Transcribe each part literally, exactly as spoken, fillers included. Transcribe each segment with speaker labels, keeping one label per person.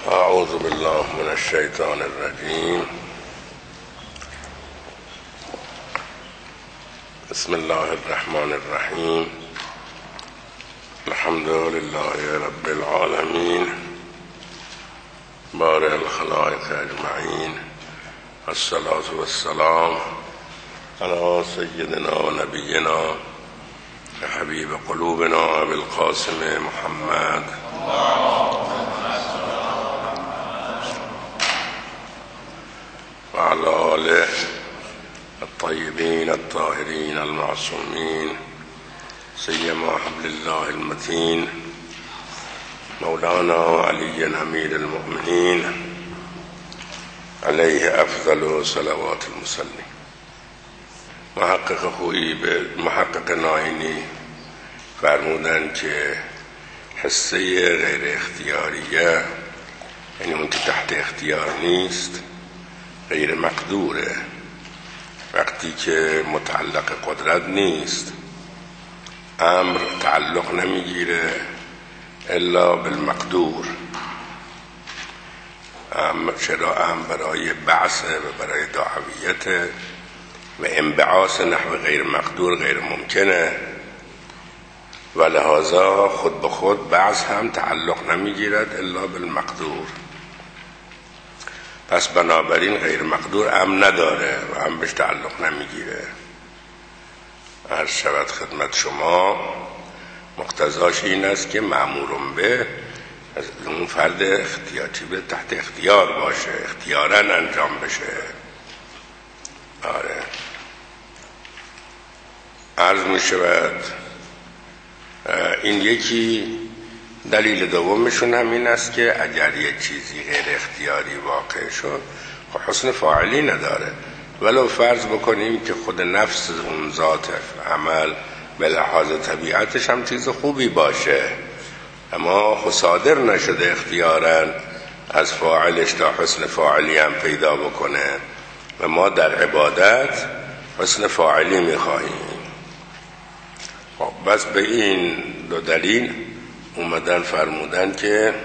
Speaker 1: اعوذ بالله من الشیطان الرجیم. بسم الله الرحمن الرحیم. الحمد لله رب العالمین بارئ الخلائق اجمعین. الصلاة والسلام علی سیدنا و نبینا حبیب قلوبنا ابی القاسم محمد و علی آله الطیبین الطاهرین المعصومین، سیما حبل الله المتین مولانا علی امیر المؤمنین علیه افضل صلوات المصلین. محقق خویی به محقق ناینی فرمودن که حسه غیر اختیاریه، یعنی اون که تحت اختیار نیست، غیر مقدوره. وقتی که متعلق قدرت نیست، امر تعلق نمیگیره الا بالمقدور. امر چرا؟ امر برای بعث و برای دعویت و انبعاث نحو غیر مقدور غیر ممکنه و لحاظا خود به خود بعض هم تعلق نمیگیرد الا بالمقدور. پس بنابراین غیر مقدور هم نداره و هم بهش تعلق نمیگیره. عرض شود خدمت شما مقتضاش این است که مأمورون به از اون فرد اختیاری به تحت اختیار باشه، اختیاراً انجام بشه. آره عرض می شود این یکی. دلیل دومشون هم این است که اگر یک چیزی غیر اختیاری واقع شد، خب حسن فاعلی نداره. ولو فرض بکنیم که خود نفس اون ذات عمل به لحاظ طبیعتش هم چیز خوبی باشه، اما خود صادر نشده اختیاراً از فاعلش تا حسن فاعلی هم پیدا بکنه و ما در عبادت حسن فاعلی میخواهیم. خب بس به این دو دلیل اومدن فرمودن که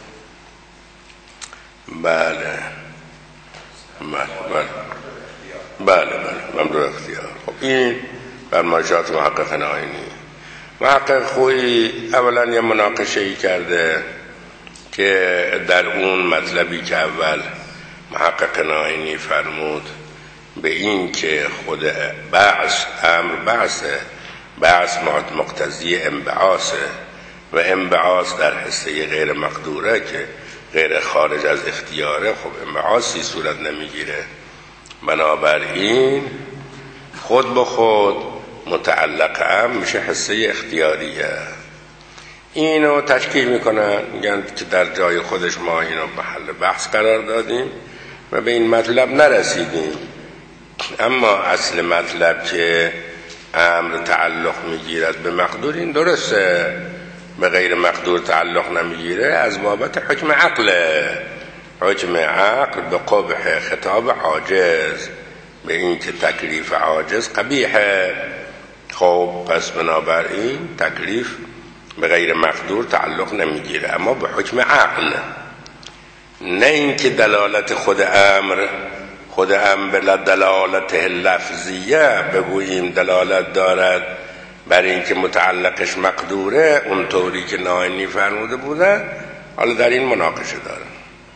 Speaker 1: بله بله بله بله بله ممدوح اختیار. خب این فرمایشات محقق ناینی. محقق خویی اولا یه مناقشه ای کرده که در اون مطلبی که اول محقق ناینی فرمود به این که خود بعث امر بعثه، بعث مقتضی انبعاثه و انبعاث در حصه غیر مقدوره که غیر خارج از اختیاره، خب انبعاثی صورت نمیگیره. بنابراین خود به خود متعلق هم میشه حصه اختیاریه. اینو تشکیل میکنن، میگن که در جای خودش ما اینو محل بحث قرار دادیم و به این مطلب نرسیدیم. اما اصل مطلب که امر تعلق میگیرد به مقدور، این درسته. به غیر مقدور تعلق نمیگیره از بابت حکم عقله. حکم عقل به قبح خطاب عاجز، به این که تکلیف عاجز قبیحه. خب پس بنابراین تکلیف به غیر مقدور تعلق نمیگیره، اما به حکم عقل. نه این که دلالت خود امر خود امر به دلالت لفظیه بگوییم دلالت دارد بر این که متعلقش مقدوره، اونطوری که ناینی فرموده بودن. حالا در این مناقشه دارن.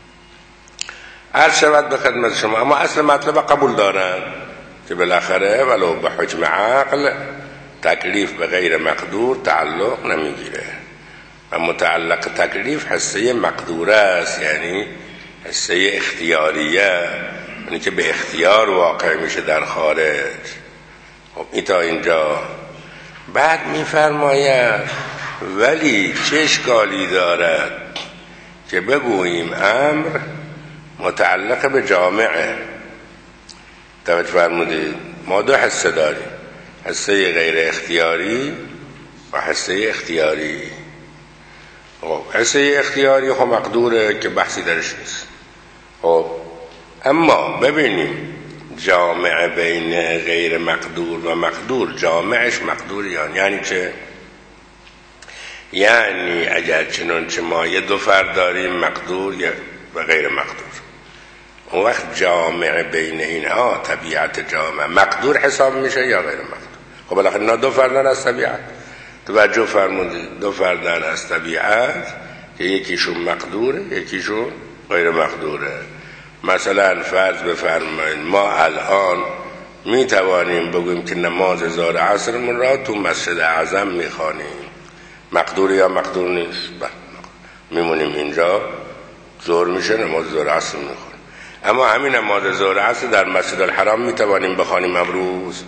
Speaker 1: عرض شود به خدمت شما، اما اصل مطلب قبول دارن که بالاخره ولو به حکم عقل تکلیف به غیر مقدور تعلق نمیگیره و متعلق تکلیف حصه مقدوره است، یعنی حصه اختیاریه، یعنی که به اختیار واقع میشه در خارج. خب این تا اینجا. بعد میفرماید ولی چه اشکالی دارد که بگوییم امر متعلق به جامعه. توجه فرمودید ما دو حصه داریم، حصه غیر اختیاری و حصه اختیاری. خب حصه اختیاری خب مقدوره که بحثی درش نیست. خب اما ببینیم جامعه بین غیر مقدور و مقدور، جامعش مقدوریان یعنی چه؟ یعنی اگر چنانچه ما یه دو فرد داریم مقدور، و غیر مقدور. اون وقت جامع بین اینها طبیعت جامع مقدور حساب میشه یا غیر مقدور. خب بالاخره اینا دو فردن از طبیعت. توجه فرمودید، دو فردن از طبیعت که یکیشون مقدوره یکیشون غیر مقدوره. مثلا فرض بفرمایید ما الان می توانیم بگوییم که نماز ظهر عصرمون را تو مسجد اعظم میخوانیم، مقدور یا مقدور نیست؟ میمونیم اینجا، ظهر میشه نماز ظهر عصر میخوانیم. اما همین نماز ظهر عصر در مسجد الحرام میتوانیم بخوانیم امروز؟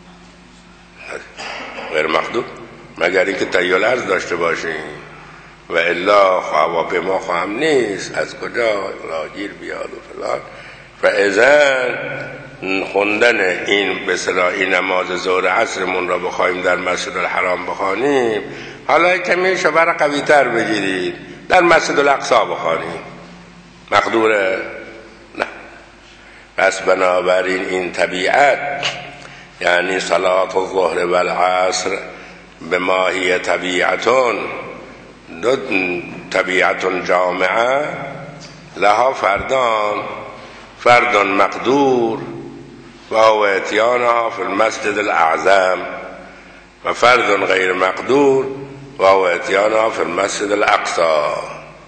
Speaker 1: غیر مقدور، مگر اینکه تحیل عرض داشته باشیم و الا هواپیما خواهم نیست از کجا راگیر بیاد و فلان. و اذن خوندن این به اصطلاح این نماز ظهر عصرمون را بخوایم در مسجد الحرام بخوانیم، حالا کمی شبر قوی تر بگیرید در مسجد الاقصی بخوانیم، مقدوره؟ نه. پس بنابراین این طبیعت یعنی صلات الظهر و العصر به ماهی طبیعتون دو طبیعت جامعه لها فردان، فرد مقدور و هو اتیانها فی المسجد الاعظم و فرد غیر مقدور و هو اتیانها فی المسجد الاقصی.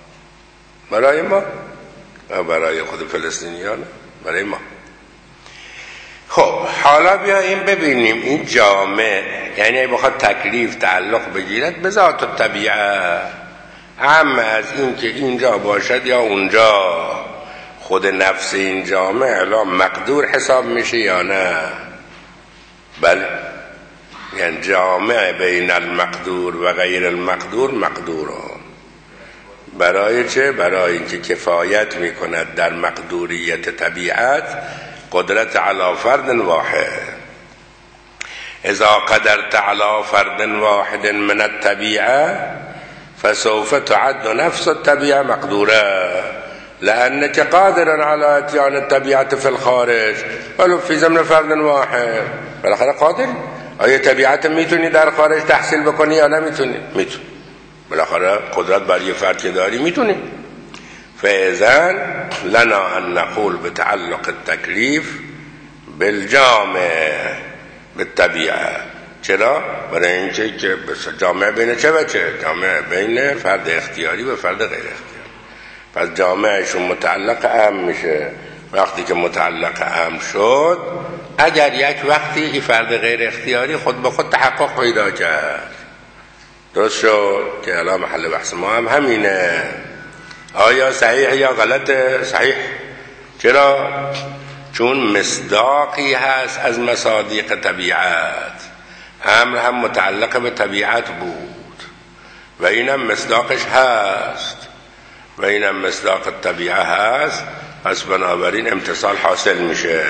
Speaker 1: برای ما و برای خود فلسطینیان، برای ما. خب حالا بیاییم ببینیم این جامع یعنی بخواد تکلیف تعلق بگیرد به ذات الطبیعه، اما از این که اینجا باشد یا اونجا، خود نفس این جامع الان مقدور حساب میشه یا نه؟ بله، یعنی جامع بین المقدور و غیر المقدور مقدوران. برای چه؟ برای اینکه کفایت میکند در مقدوریت طبیعت قدرت علی فرد واحد. اذا قدرت علی فرد واحد من الطبیعه فسوف تعد نفس الطبیعه مقدوره، لأنك قادر على اتيان الطبيعة في الخارج ولو في ضمن فرد واحد. بالاخره قادر. آیا طبیعت میتونی در خارج تحصیل بکنی یا نمیتونی؟ میتونی. بالاخره قدرت بر یه فرد که داری میتونی. فاذا لنا ان نقول بتعلق التكليف بالجامع بالطبیعه. چرا؟ برای اینکه که جامع بین چه و چه؟ جامع بین فرد اختیاری و فرد غیر اختیاری. پس جامعشون متعلق ام میشه. وقتی که متعلق ام شد، اگر یک وقتی این فرد غیر اختیاری خود به خود تحقق پیدا کرد، درست شد که الان محل بحث ما هم همینه. آیا صحیح یا غلطه؟ صحیح. چرا؟ چون مصداقی هست از مصادیق طبیعت. امر هم متعلق به طبیعت بود و اینم مصداقش هست و اینم مصداق طبیعه هست. پس بنابراین امتصال حاصل میشه.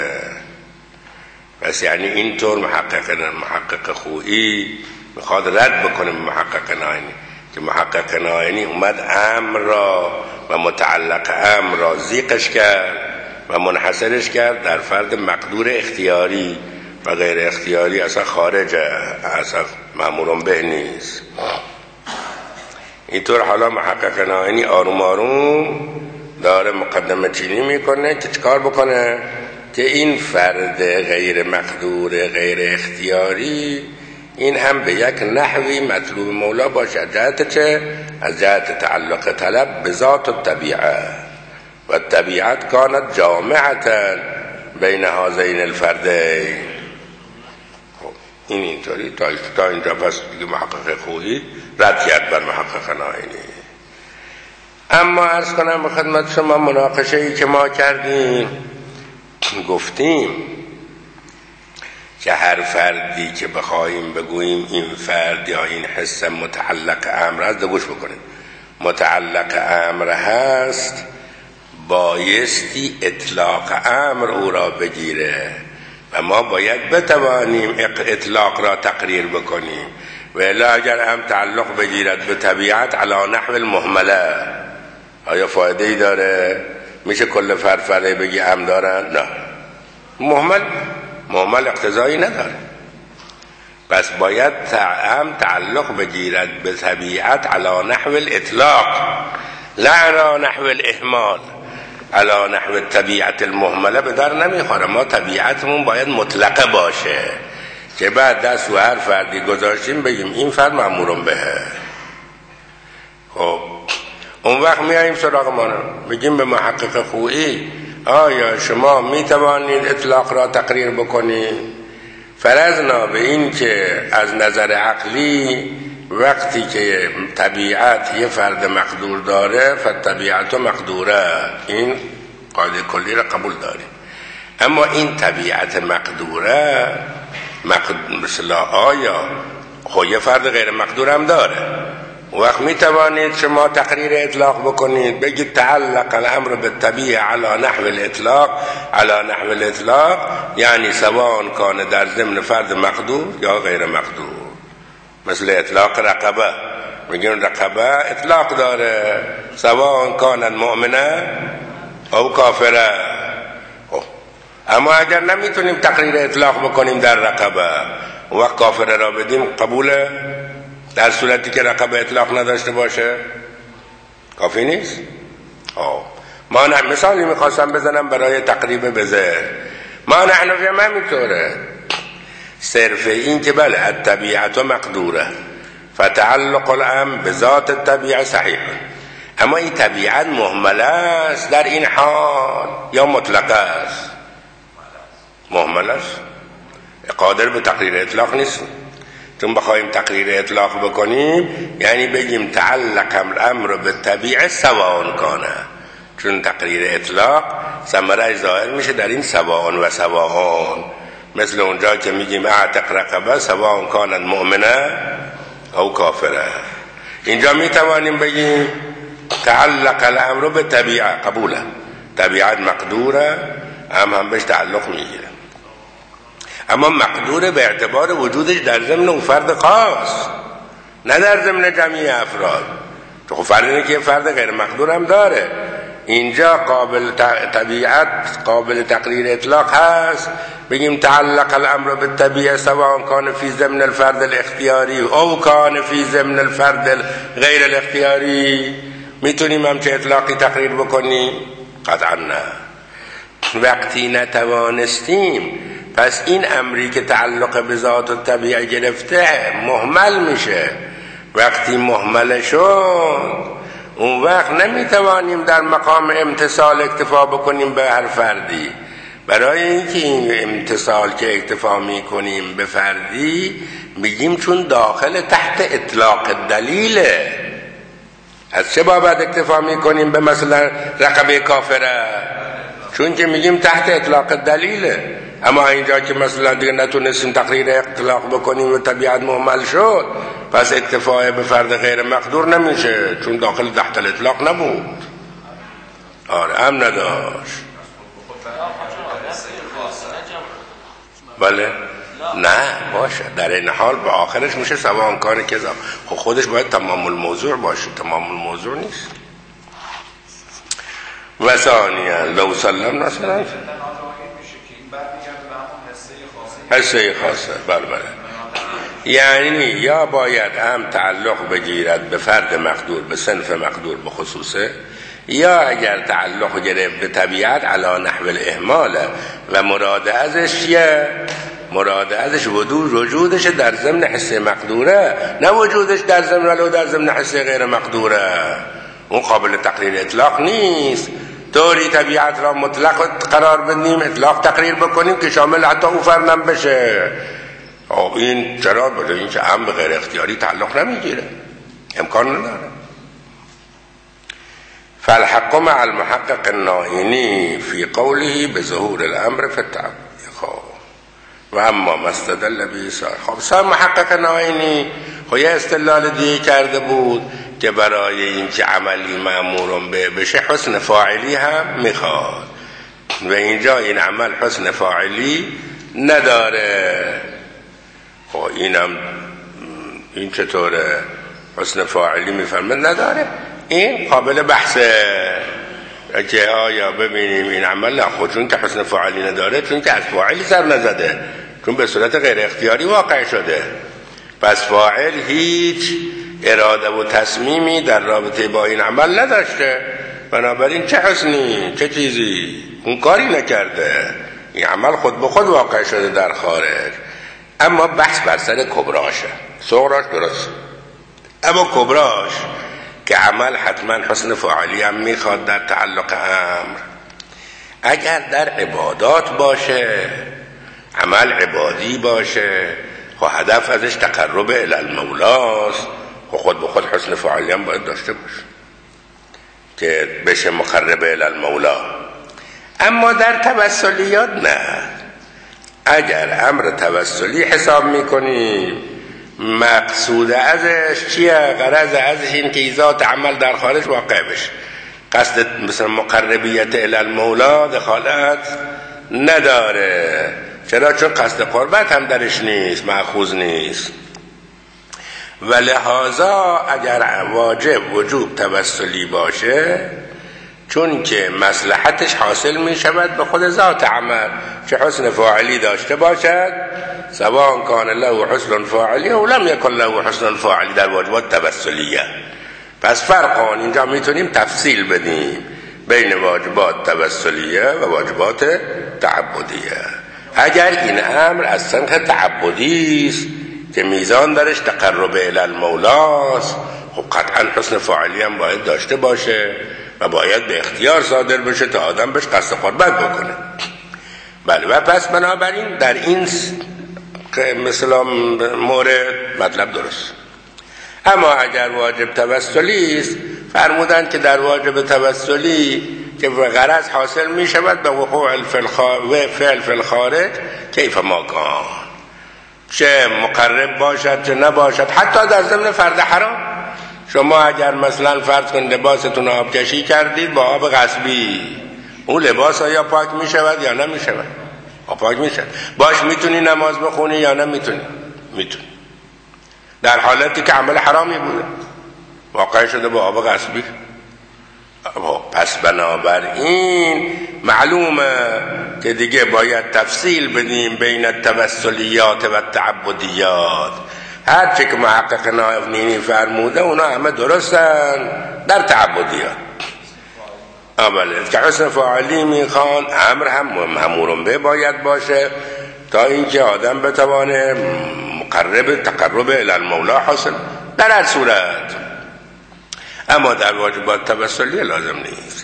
Speaker 1: پس یعنی اینطور محقق محقق خویی میخواد رد بکنه محقق ناینی که محقق ناینی اومد امر را و متعلق امر را زیقش کرد و منحصرش کرد در فرد مقدور اختیاری و غیر اختیاری اصلا خارجه، اصلا مأمور به نیست. اینطور حالا محقق ناینی آروم آروم داره مقدمه چینی میکنه که چکار بکنه که این فرد غیر مقدور غیر اختیاری این هم به یک نحوی مطلوب مولا باشه. جهت چه؟ از جهت تعلق طلب به ذات الطبیعه و طبیعت کانت جامعتا بین هذین الفردین. خب این اینطوری تا, تا اینجا پس دیگه محقق خویی رد کرد بر محقق ناینی. اما عرض کنم به خدمت شما مناقشه ای که ما کردیم، گفتیم که هر فردی که بخواهیم بگوییم این فرد یا این حس متعلق امر هست، گوش بکنیم، متعلق امر هست، بایستی اطلاق امر او را بگیره و ما باید بتوانیم اطلاق را تقریر بکنیم. و الا اگر هم تعلق بگیرد به طبیعت علی نحو المهمله، آیا فایده ای داره؟ میشه کل فرفره بگی ام دارن؟ نه، مهمل مهمل اقتضایی نداره. پس باید ام تعلق بگیرد به طبیعت علی نحو الاطلاق لا علی نحو الاهمال. علی نحو طبیعت المهمله به در نمیخوره. ما طبیعتمون باید مطلقه باشه که بعد دست و هر فردی گذاشتیم بگیم این فرد مأمورون بهه. خب اون وقت میاییم سراغ ما بگیم به محقق خویی آیا شما میتوانید اطلاق را تقریر بکنید؟ فرضنا به این که از نظر عقلی وقتی که طبیعت یه فرد مقدور داره فطبیعت مقدوره، این قاعده کلی را قبول داریم. اما این طبیعت مقدوره مقد... مثلا آیا خب یه فرد غیر مقدور هم داره، وقت می توانید شما تقریر اطلاق بکنید بگید تعلق الامر بالطبیعه علی نحو الاطلاق علی نحو الاطلاق، یعنی سواء کان در ضمن فرد مقدور یا غیر مقدور. مثل اطلاق رقبه، میگن رقبه اطلاق داره سواء کان مؤمنه او کافره. اما اگر نمیتونیم تقریر اطلاق بکنیم در رقبه وقت کافره را بدیم قبوله؟ در صورتی که رقبه اطلاق نداشته باشه کافی نیست؟ آه. ما نه مثالی میخواستم بزنم برای تقریب به ذهن. ما نحنفی هم همینطوره، صرف این که بله الطبیعت مقدوره فتعلق الامر به ذات الطبیعه صحیح، اما این طبیعت مهمله است در این حال یا مطلقه است؟ مهمله است، قادر به تقریر اطلاق نیست. چون بخوایم تقریر اطلاق بکنیم یعنی بگیم تعلق الامر به طبیعه سواء کانه، چون تقریر اطلاق ثمرش ظاهر میشه در این سواء و سواء، مثل اونجا که میگیم اعتق رقبه سواء کانت مؤمنه او کافره. اینجا میتوانیم بگیم تعلق الامر به طبیعه قبوله، طبیعت مقدوره هم هم بهش تعلق میگیره، اما مقدوره به اعتبار وجودش در ضمن اون فرد خاص نه در ضمن جمعی افراد. تو فرد اینه که فرد غیر مقدور هم داره، اینجا قابل طبیعت قابل تقریر اطلاق هست بگیم تعلق الامر بالطبیعه سواء کان فی ضمن الفرد الاختیاری او کان فی ضمن الفرد غیر الاختیاری. میتونیم همچه اطلاقی تقریر بکنیم؟ قطعا نه. وقتی نتوانستیم پس این امری که تعلق به ذات و طبیعه گرفته مهمل میشه. وقتی مهمل شد اون وقت نمیتوانیم در مقام امتصال اکتفا بکنیم به هر فردی. برای اینکه این امتصال که اکتفا میکنیم به فردی میگیم چون داخل تحت اطلاق دلیله. از چه بابت اکتفا میکنیم به مثلا رقبه کافره؟ چون که میگیم تحت اطلاق دلیله. اما اینجا که مثلا دیگه نتونستیم تقریر اطلاق بکنیم و طبیعت مهمل شد پس اکتفای به فرد غیر مقدور نمیشه چون داخل تحت الاطلاق نبود. آره هم نداشت. بله نه باشه در این حال به آخرش میشه سواء کان کذا. خب خودش باید تمام الموضوع باشه، تمام الموضوع نیست. و ثانیا لو سلم مثلا حسه خاصه بله بله، یعنی یا باید هم تعلق بگیرد به فرد مقدور به صنف مقدور به خصوصه، یا اگر تعلق گرفت به طبیعت علی نحو الاهمال و مراد ازش یه مراد ازش وجود وجودش در ضمن حسه مقدوره نه وجودش در ضمن ولو در ضمن حسه غیر مقدوره. اون قابل تقریر اطلاق نیست. طوری طبیعت را مطلق قرار بدیم اطلاق تقریر بکنیم که شامل حتی او فرنم بشه. خب این چرا؟ بده این که هم به غیر اختیاری تعلق نمیگیره، امکان نداره. فالحق مع المحقق النائینی فی قوله بظهور الامر فی التعبد. و اما مستدل به سار. خب سا محقق نائینی خب یه استدلال دیگه کرده بود که برای این که عملی مأمورون به بشه حسن فاعلی هم میخواد و اینجا این عمل حسن فاعلی نداره. خب اینم این چطوره حسن فاعلی میفرمه نداره؟ این قابل بحثه که آیا ببینیم این عمل نه خود چون که حسن فاعلی نداره چون که از فاعلی سر نزده، چون به صورت غیر اختیاری واقع شده، پس فاعل هیچ اراده و تصمیمی در رابطه با این عمل نداشته. بنابراین چه حسنی، چه چیزی، اون کاری نکرده، این عمل خود به خود واقع شده در خارج. اما بحث بر سر کبراشه. صغراش درست، اما کبراش که عمل حتما حسن فاعلی هم میخواد در تعلق امر. اگر در عبادات باشه، عمل عبادی باشه، خب هدف ازش تقرب الی المولاست، خب خود به خود حسن فاعلی هم باید داشته باشه که بشه مقرب الی المولا. اما در توسلیات نه. اگر امر توسلی حساب میکنیم، مقصود ازش چیه؟ غرض از این که ذات عمل در خارج واقع بشه، قصد مثلا مقربیت الی المولا دخالت نداره. چرا؟ چون قصد قربت هم درش نیست، مأخوذ نیست. و لحاظا اگر واجب وجوب توسلی باشه، چون که مصلحتش حاصل می شود به خود ذات عمل، چه حسن فاعلی داشته باشد، سواء کان له حسن فاعلی او لم یکن له حسن فاعلی در واجبات توسلیه. پس فرقان اینجا میتونیم تفصیل بدیم بین واجبات توسلیه و واجبات تعبدیه. اگر این امر از سنخ تعبدی است که میزان درش تقرب الی المولاست، خب قطعا حسن فاعلی هم باید داشته باشه و باید به اختیار صادر بشه تا آدم بهش قصد قربت بکنه. بله، و پس بنابراین در این مثلا مورد مطلب درست. اما اگر واجب توسلی است، فرمودند که در واجب توسلی که غرض حاصل می شود به وقوع فعل فی الخارج کیف ما کان، چه مقرب باشد چه نباشد، حتی در ضمن فرض حرام. شما اگر مثلا فرض کن لباستون آب کشی کردید با آب غصبی، اون لباس یا پاک می شود یا نمی شود؟ پاک می شود. باش میتونی نماز بخونی یا نمیتونی؟ میتونی، در حالتی که عمل حرامی بوده، واقع شده با آب غصبی. پس بنابراین معلومه که دیگه باید تفصیل بدیم بین التوسلیات و التعبدیات. هر چه که محقق نایب نینی فرموده اونا همه درستن در تعبدیات. اوله که حسن فاعلی میخوان، امر هم مأمور به باید باشه تا اینکه آدم بتوانه مقرب تقرب الی المولا حاصل در هر صورت. اما در واجبات توسلی لازم نیست.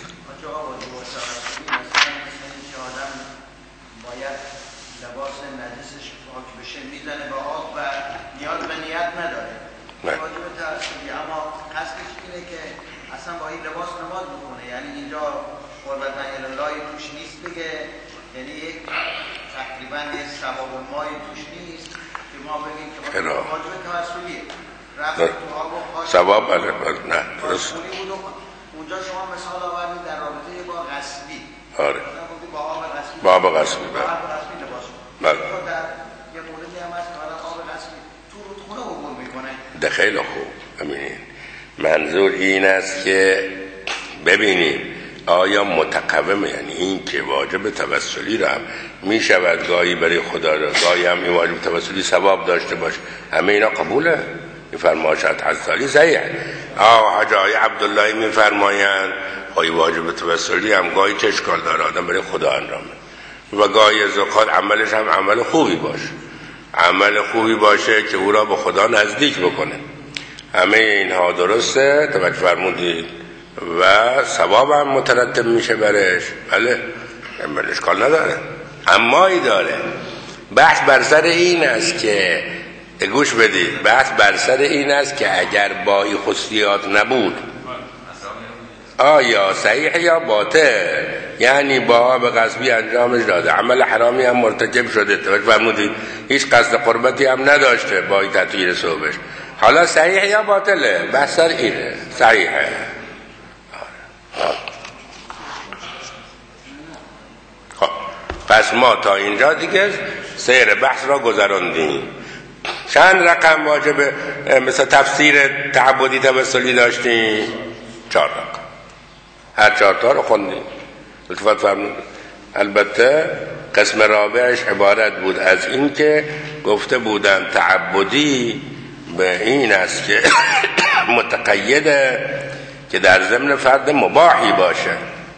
Speaker 1: ثواب علیه نه درست.
Speaker 2: اونجا شما مثال آوردید در رابطه با غصبی.
Speaker 1: آره.
Speaker 2: با آب غصبی.
Speaker 1: با آب غصبی.
Speaker 2: با آب غصبی لباس.
Speaker 1: بله.
Speaker 2: در یه موردی هم هست که آب غصبی تو رودخونه عبور میکنه.
Speaker 1: ده خیلی خوب. ببینید منظور این است که ببینید آیا متقومه، یعنی این که واجب توسلی را هم می شود گاهی برای خدا را، گاهی هم این واجب توسلی ثواب داشته باشه، همه اینا قبوله. این فرمایشات حضرت صحیح. آه حجای عبدالله می فرمایند خواهی واجب توسلی هم گاهی چه اشکال داره، آدم برای خدا انجامه و گاهی از اوقات عملش هم عمل خوبی باشه، عمل خوبی باشه که او را به خدا نزدیک بکنه. همه اینها درسته، توجه فرمودید، و ثواب هم مترتب میشه برش. بله عمل اشکال نداره. اما ای داره بحث بر سر این است که گوش بدید، بحث بر سر این است که اگر با این خصوصیات نبود آیا صحیح یا باطل، یعنی با آب غصبی انجامش داده، عمل حرامی هم مرتکب شده، توجه فرمودید، هیچ قصد قربتی هم نداشته با این تطهیر صوبش، حالا صحیح یا باطله؟ بحث سر اینه. صحیحه. خب پس ما تا اینجا دیگه سیر بحث را گذراندیم. چند رقم واجب مثل تفسیر تعبدی توسلی داشتیم؟ چهار رقم. هر چهار تا رو خوندیم. التفات فرمودید. البته قسم رابعش عبارت بود از این که گفته بودم تعبدی به این است که متقیده که در ضمن فرد مباحی باشه.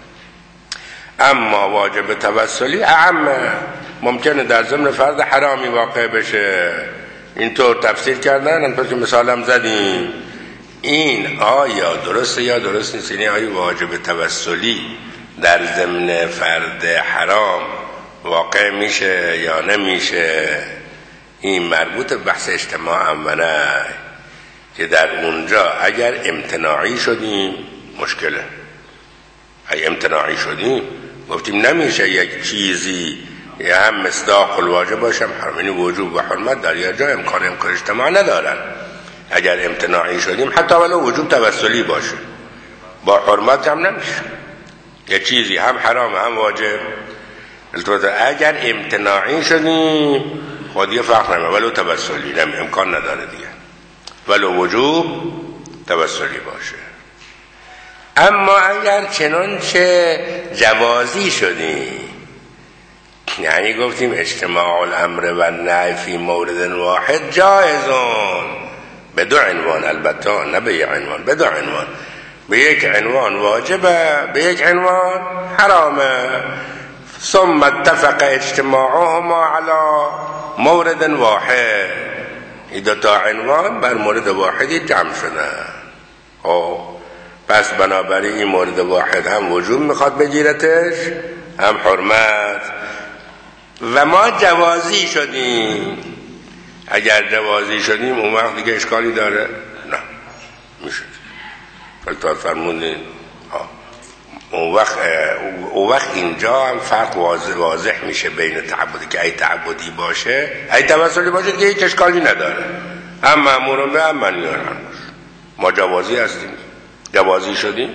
Speaker 1: اما واجب توسلی اعم، ممکنه در ضمن فرد حرامی واقع بشه. اینطور تفسیر کردن. همونطور که مثالم زدیم. این آیا درسته یا درست نیست؟ یعنی آیا واجب توسلی در ضمن فرد حرام واقع میشه یا نمیشه؟ این مربوط به بحث اجتماع امنه که در اونجا اگر امتناعی شدیم مشکله. اگر امتناعی شدیم گفتیم نمیشه یک چیزی یا هم مصداق الواجب باشه هم حرام، یعنی وجوب و حرمت در یه جا امکان امکان اجتماع ندارن. اگر امتناعی شدیم حتی ولو وجوب توسلی باشه با حرمت هم نمیشه. یه چیزی هم حرام هم واجب. اگر امتناعی شدیم خود یه فرق نمید ولو توسلی نمی امکان نداره دیگه، ولو وجوب توسلی باشه. اما اگر چنانچه جوازی شدیم، یعنی گفتیم اجتماع الامر و النهی فی مورد واحد جایزون به دو عنوان، البته نه به یک عنوان، به دو عنوان، به یک عنوان واجبه به یک عنوان حرامه. ثم اتفق اجتماعهما على مورد واحد، این دو تا عنوان بر مورد واحدی جمع شده. خب پس بنابراین این مورد واحد هم وجوب میخواد بگیرتش هم حرمت. و ما جوازی شدیم. اگر جوازی شدیم اون وقت دیگه اشکالی داره؟ نه میشه. فلتار فرمودین اون وقت اون وقت اینجا هم فرق واضح واضح میشه بین تعبدی که ای تعبدی باشه ای توسلی باشه دیگه هیچ اشکالی نداره، هم مأمورون به هم منهیان عنه. ما جوازی هستیم، جوازی شدیم.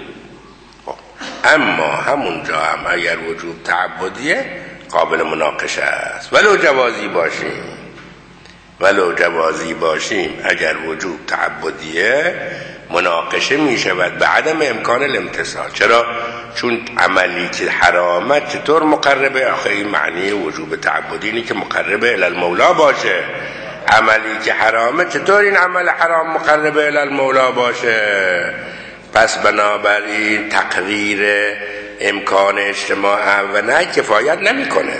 Speaker 1: اما همونجا هم اگر وجوب تعبدیه قابل مناقشه است. ولو جوازی باشیم ولو جوازی باشیم اگر وجوب تعبدیه مناقشه می شود به عدم امکان الامتثال. چرا؟ چون عملی که حرامه چطور مقربه؟ آخه این معنی وجوب تعبدی اینه که مقربه الی المولا باشه. عملی که حرامه چطور این عمل حرام مقربه الی المولا باشه؟ پس بنابراین تقریر امکان اجتماع و نه کفایت نمی کنه.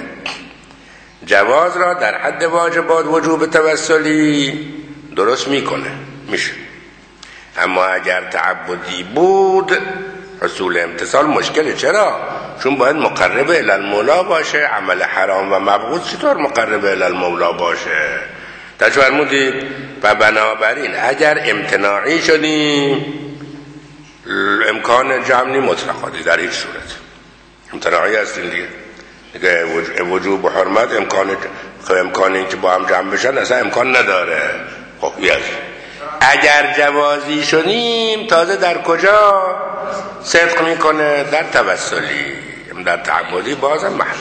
Speaker 1: جواز را در حد واجبات وجوب توسلی درست میکنه، میشه. اما اگر تعبدی بود حصول امتصال مشکله. چرا؟ چون باید مقرب الی المولا باشه. عمل حرام و مبغوض چطور مقرب الی المولا باشه؟ تا چه فرمودید؟ و بنابراین اگر امتناعی شدیم امکان جمعی مطلقاتی در هیچ صورت امتناعی هستیم دیگه. دیگه وجوب و حرمت امکان امکان این که با هم جمع بشن اصلا امکان نداره. خب بیاد اگر جوازی شدیم تازه در کجا صدق میکنه؟ در توسلی. در تعبدی بازم محل.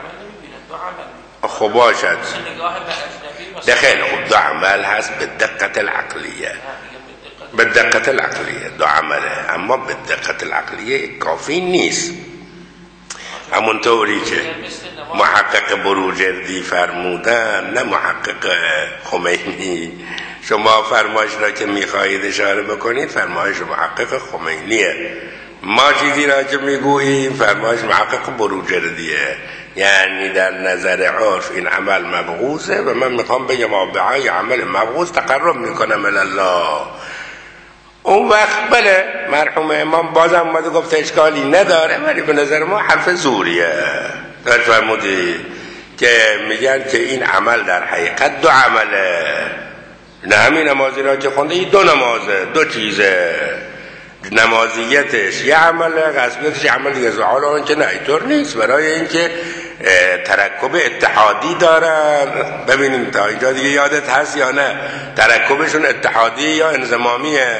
Speaker 1: خب باشد دخیل خب دو عمل هست به دقت العقلیه، به دقت العقلیه دو عمله، اما به دقت العقلیه کافی نیست. همون طوری که محقق بروجردی فرمودن نه محقق خمینی. شما فرمایش را که میخواهید اشاره بکنید فرمایش محقق خمینیه. ما چیزی را که میگوییم فرمایش محقق بروجردیه. یعنی در نظر عرف این عمل مبغوضه و من میخوام بگم آبعای عمل مبغوض تقرب میکنم الله. اون وقت بله مرحوم امام بازم اومده گفت اشکالی نداره، ولی به نظر ما حرف زوریه. داشت فرمودی که میگن که این عمل در حقیقت دو عمله. نه همین نمازی را که خونده این دو نمازه، دو چیزه. نمازیتش یه عمله، غسبیتش یه عمل دیگه. حالا این که نه اینطور نیست، برای اینکه ترکب اتحادی دارن. ببینیم تا اینجا دیگه یادت هست یا نه؟ ترکبشون اتحادی یا انضمامیه؟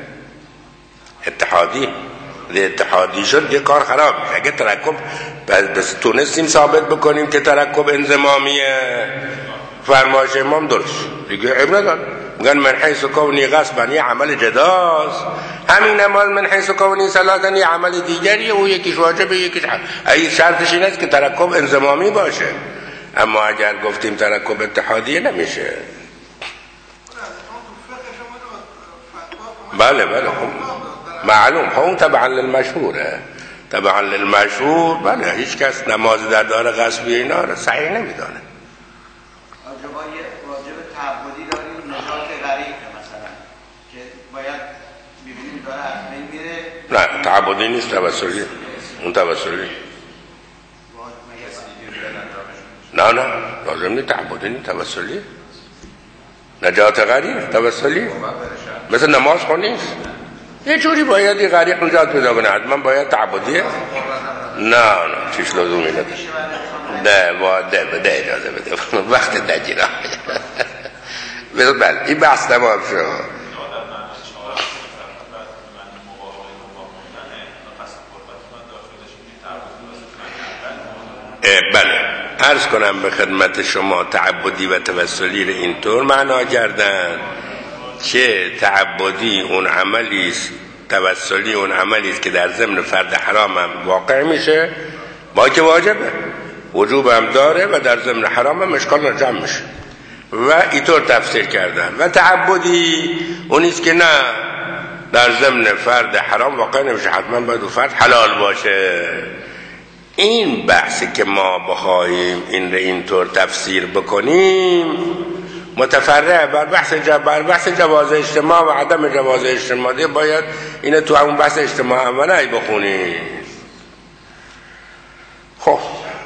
Speaker 1: اتحادی. اتحادی شد یه کار خراب میشه. اگه ترکب بس تونستیم ثابت بکنیم که ترکب انضمامیه فرمایش امام درست دیگه عیب نداره. میگن من حیث کونی غصبا یه عمل جداست، همین نماز من حیث کونی صلاتن یه عمل دیگریه، او یکیش واجبه یکیش حرام. ای شرطش این است که ترکب انضمامی باشه. اما اگر گفتیم ترکب اتحادیه نمیشه. بله بله معلوم اون تبعا للمشهوره، تبعا للمشهور. بله هیچ کس نماز در دار غصبی اینا رو صحیح نمیدانه.
Speaker 2: واجب تعبدی داریم نجات غریق مثلا که باید ببینیم داره از بین میره.
Speaker 1: نه تعبدی نیست، توسلی. اون توسلی. نه نه لازم نیست، تعبدی نیست، توسلی. نجات غریق توسلی مثل نماز خون نیست. یه جوری باید یه غریق نجات پیدا کنه، حتما باید تعبدیه. نه نه چیش لزومی نداره. نه باید ده بده اجازه بده وقت نگیره. بله این بحث تمام شد. بله عرض کنم به خدمت شما تعبدی و توسلی رو اینطور معنا کردن که تعبدی اون عملی است، توسلی اون عملی است که در ضمن فرد حرام هم واقع میشه، با که واجبه وجوب هم داره و در ضمن حرام هم اشکال جمع میشه و اینطور تفسیر کردن. و تعبدی اون است که نه در ضمن فرد حرام واقع نمیشه، حتما باید اون فرد حلال باشه. این بحثی که ما بخواهیم این رو اینطور تفسیر بکنیم متفرع بر بحث بر بحث جواز اجتماع و عدم جواز اجتماع، باید اینو تو همون بحث اجتماع عملی بخونیم. خب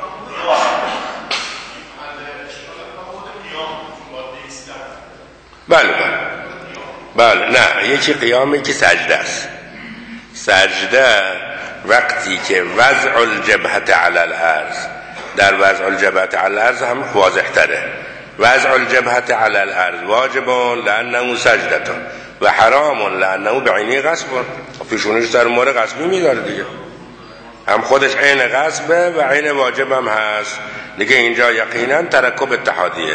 Speaker 1: بله بله بله نه یکی قیامی که سجده است. سجده وقتی که وضع الجبهت علی الارض، در وضع الجبهت علی الارض هم واضح تره. وضع الجبهت علی الارض واجب لانه سجدتون و حرام لانه بعینی غصب. پیشونیش در مورد غصبی میداره دیگه، هم خودش عین غصبه و عین واجب هم هست دیگه. اینجا یقینا ترکب اتحادیه.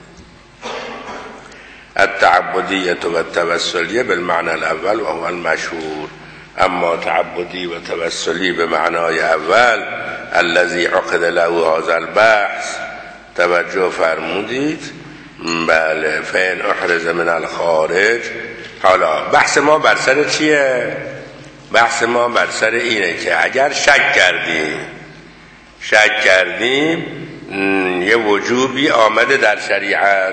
Speaker 1: التعبدیه و التوسلیه بالمعنى الاول و هو المشهور. اما تعبدی و توسلی به معنای اول الذي عقد له هذا البحث، توجه فرمودید؟ بله فین احرز من الخارج. حالا بحث ما بر سر چیه؟ بحث ما بر سر اینه که اگر شک کردیم شک کردیم یه وجوبی آمده در شریعت،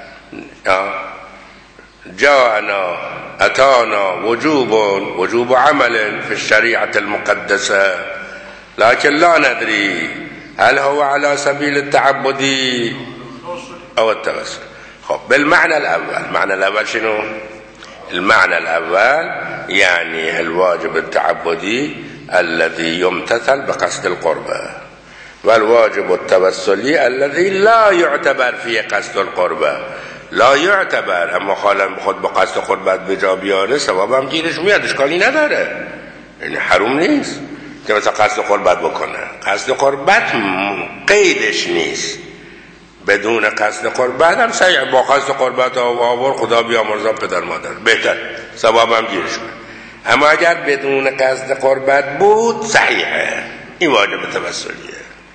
Speaker 1: جاءنا اتانا وجوب وجوب عمل في الشريعة المقدسة لكن لا ندري هل هو على سبيل التعبدي او التوسل. خب بالمعنى الاول، معنى الاول شنو؟ المعنى الاول يعني الواجب التعبدي الذي يمتثل بقصد القربة، والواجب التوسلي الذي لا يعتبر فيه قصد القربة. لا يعتبر، اما خالم خود با قصد قربت به جا بیاره ثواب هم گیرش میاد، اشکالی نداره، یعنی حروم نیست که مثلا قصد قربت بکنه. قصد قربت قیدش نیست، بدون قصد قربت هم صحیح، با قصد قربت آور خدا بیامرزا پدر مادر بهتر، ثواب هم گیرش میاد. اما اگر بدون قصد قربت بود صحیحه، این واجب توسلیه.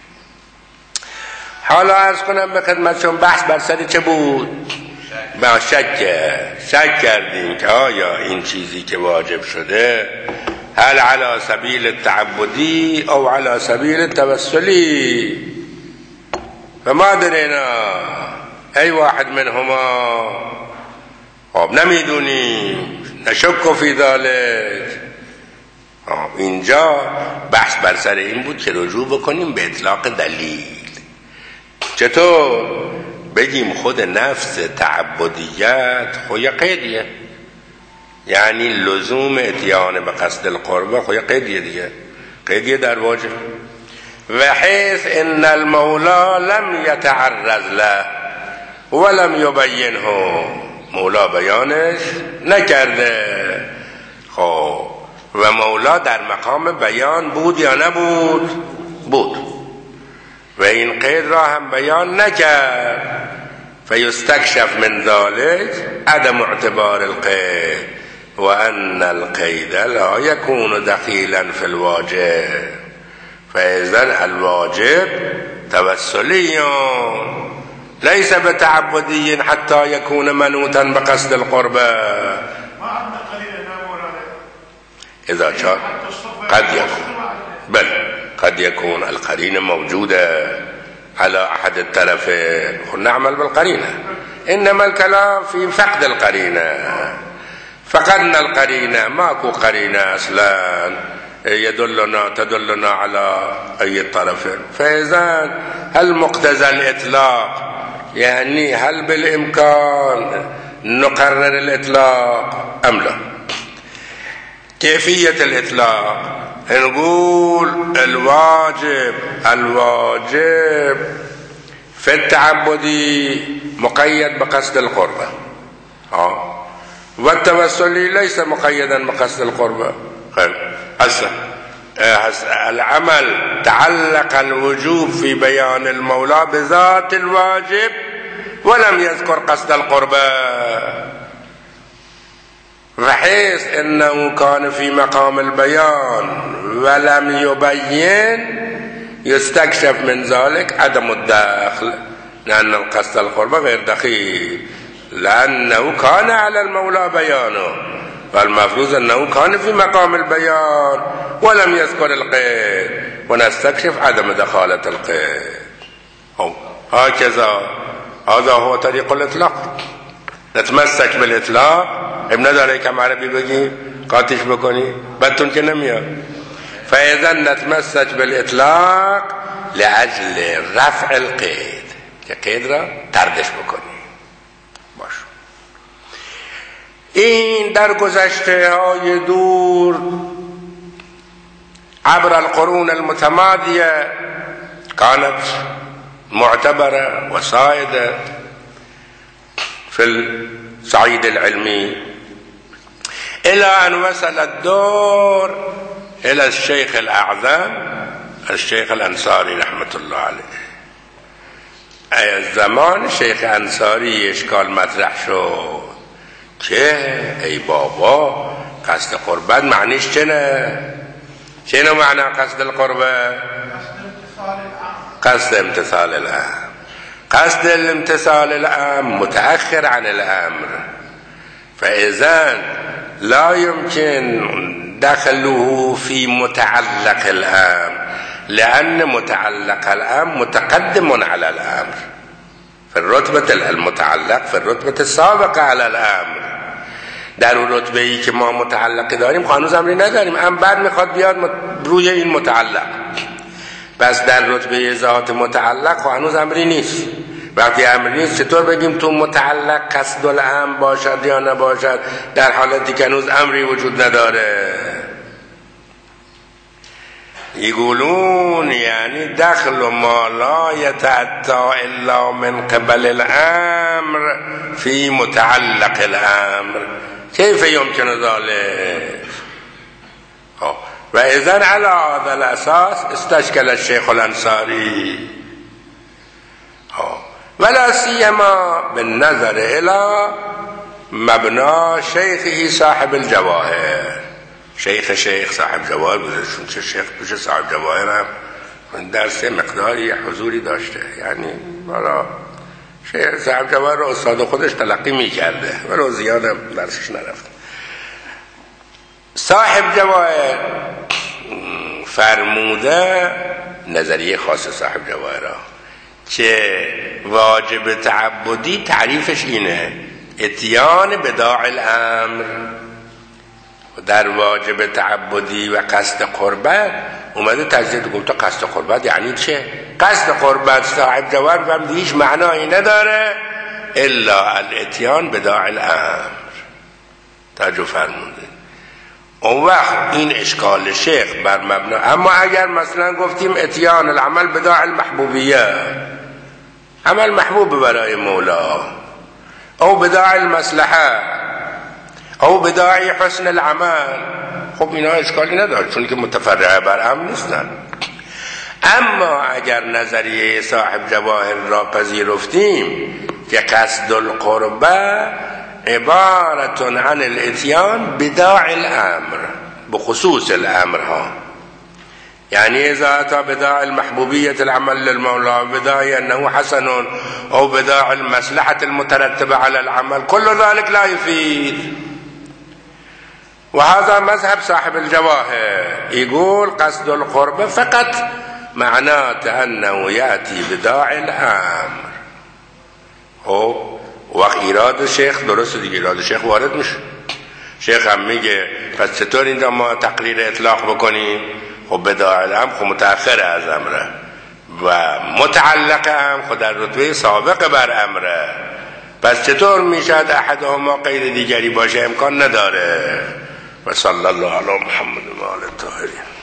Speaker 1: حالا عرض کنم به خدمتشون بحث بر سر چه بود؟ با شک شک کردیم که آیا این چیزی که واجب شده هل علی سبیل التعبدی او علی سبیل التوسلی، و ما درینا ای واحد منهما. خب نمیدونیم، نشک فی ذلک. اینجا بحث بر سر این بود که رجوع بکنیم به اطلاق دلیل. چطور؟ بگیم خود نفس تعبدیت خوی قیدیه، یعنی لزوم اتیان به قصد القربه خوی قیدیه دیگه، قیدیه در واجب. و حیث ان المولا لم یتعرض له ولم یبینه، مولا بیانش نکرده. خب و مولا در مقام بیان بود یا نبود؟ بود. و این قید را هم بیان نکرد. فیستکشف من ذلك عدم اعتبار القید و ان القید لا یکون دخیلا فی الواجب، فاذن الواجب توسلی لیس بتعبدی حتی یکون منوطا بقصد القربه. اذا شاء قد يكون، بل قد يكون القرينة موجودة على أحد الطرفين ونعمل بالقرينة. إنما الكلام في فقد القرينة. فقدنا القرينة، ماكو قرينة أصلا يدلنا تدلنا على أي طرفين. فإذا هل مقتضى الإطلاق يعني هل بالإمكان نقرر الإطلاق أم لا؟ كيفية الإطلاق نقول الواجب الواجب في التعبدي مقيد بقصد القربة، اه والتوسلي ليس مقيدا بقصد القربة. هسه العمل تعلق الوجوب في بيان المولى بذات الواجب ولم يذكر قصد القربة، بحيث انه كان في مقام البيان ولم يبين يستكشف من ذلك عدم الدخل، لان القصد القربة غير دخيل، لانه كان على المولى بيانه، والمفروض انه كان في مقام البيان ولم يذكر القيد، ونستكشف عدم دخالة القيد. هكذا هذا هو طريق الاطلاق. نتمسك بالاطلاق، ابن داره کم عربی بگی قاطش بکنی بدتون که نمیاد. فاذا نتمسك بالاطلاق لاجل رفع القيد، که قید را تردش بکنی. باش این در گذشته های دور عبر القرون المتمادية كانت معتبرة وسائدة في الصعيد العلمي، إلى أن وصل الدور إلى الشيخ الأعظم الشيخ الأنصاري رحمة الله عليه. أي الزمان الشيخ الأنصاري اشكال مطرح شد که ای بابا قصد قربت معنیش چنه؟ چنه معنی قصد القربة؟ قصد امتثال الأمر. قصد الامتثال الأمر متأخر عن الأمر، فإذا لا يمكن دخله في متعلق الأمر، لأن متعلق الأمر متقدم على الأمر في الرتبة المتعلق في الرتبة السابقة على الأمر. در اون رتبه ای که ما متعلقی داریم هنوز امری نداریم، ام بعد میخواد بیاد روی این متعلق. بس در رتبه ذات متعلق هنوز امری نیست. وقتی امری نیست چطور بگیم تو متعلق قصد الامر باشد یا نباشد، در حالتی که هنوز امری وجود نداره؟ يقولون يعني دخل ما لا يتأتى إلا من قبل الأمر في متعلق الأمر، كيف يمكن ذلك؟ وإذن على هذا الأساس استشكل الشيخ الأنصاري، ولا سيما بالنظر إلى مبنى شيخه صاحب الجواهر. شیخ شیخ صاحب جواهر بودشون، چه شیخ بشه صاحب جواهر هم من درس مقداری حضوری داشته، یعنی برای شیخ صاحب جواهر رو استاد خودش تلقی می کرده و رو زیادم درسش نرفت. صاحب جواهر فرموده نظریه خاص صاحب جواهر که واجب تعبدی تعریفش اینه اتیان بداع الامر. در واجب تعبدی و قصد قربت اومده تجدید گفت قصد قربت یعنی چه؟ قصد قربت صاحب جواب هم هیچ معنایی نداره الا الاتیان بداع الامر. توجه فرمودید. اون وقت این اشکال شیخ بر مبنا، اما اگر مثلا گفتیم اتیان العمل بداع المحبوبیه، عمل محبوب برای مولا، او بداع المصلحه، او بداعی حسن العمل، خب اینا اشکالی نداره چون که متفرعه بر امر نیستن. اما اگر نظریه صاحب جواهر را پذیرفتیم که قصد القربه عبارت عن الاتیان بداع الامر بخصوص الامر ها، يعني اذا اتى بداع المحبوبيه العمل للمولى، بداع انه حسن، او بداع المصلحه المترتبه على العمل، كل ذلك لا يفيد. و هذا مذهب صاحب الجواهر يقول قصد القربة فقط معناته أنه يأتي بداعي الأمر. خب وقت ایراد شیخ درست دیگه، ایراد شیخ وارد میشه. شیخ هم میگه پس چطور اینجا ما تقریر اطلاق بکنیم؟ خب بداعی الامر خب متأخر از امره و متعلق هم خود در رتبه سابق بر امره، پس چطور میشد احدهما غیر دیگری باشه؟ امکان نداره. و صلی الله علی محمد و آل الطاهرین.